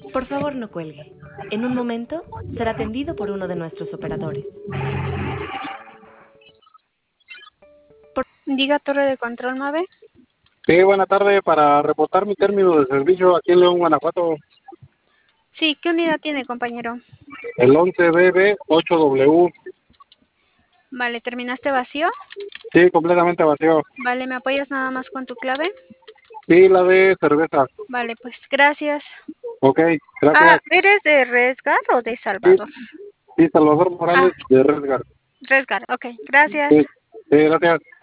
Por favor, no cuelgue. En un momento será atendido por uno de nuestros operadores. Diga Torre de Control 9. Sí, buena tarde. Para reportar mi término de servicio aquí en León, Guanajuato, Sí, ¿qué unidad tiene, compañero? el 11BB8W. Vale, ¿terminaste vacío? Sí, completamente vacío. Vale, ¿me apoyas nada más con tu clave? Sí, la de cerveza. Vale, pues gracias. Ok, gracias. ¿Eres de Resgar o de Sí, Salvador? sí, Salvador Morales de Redgar. Resgar, ok, gracias. Sí, sí, gracias.